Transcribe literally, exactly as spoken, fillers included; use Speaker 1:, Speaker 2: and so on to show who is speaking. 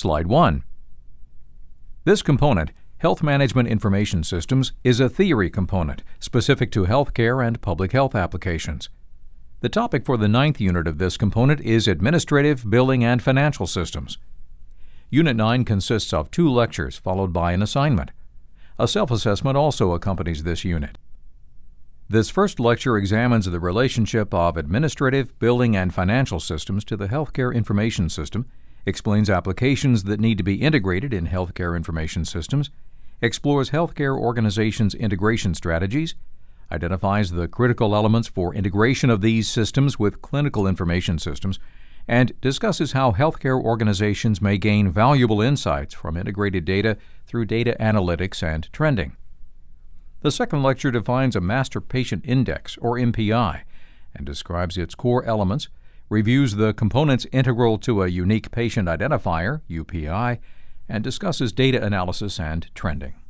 Speaker 1: Slide one. This component, Health Management Information Systems, is a theory component specific to healthcare and public health applications. The topic for the ninth unit of this component is Administrative, Billing, and Financial Systems. Unit nine consists of two lectures followed by an assignment. A self-assessment also accompanies this unit. This first lecture examines the relationship of administrative, billing, and financial systems to the healthcare information system, explains applications that need to be integrated in healthcare information systems, explores healthcare organizations' integration strategies, identifies the critical elements for integration of these systems with clinical information systems, and discusses how healthcare organizations may gain valuable insights from integrated data through data analytics and trending. The second lecture defines a Master Patient Index, or M P I, and describes its core elements, reviews the components integral to a Unique Patient Identifier, U P I, and discusses data analysis and trending.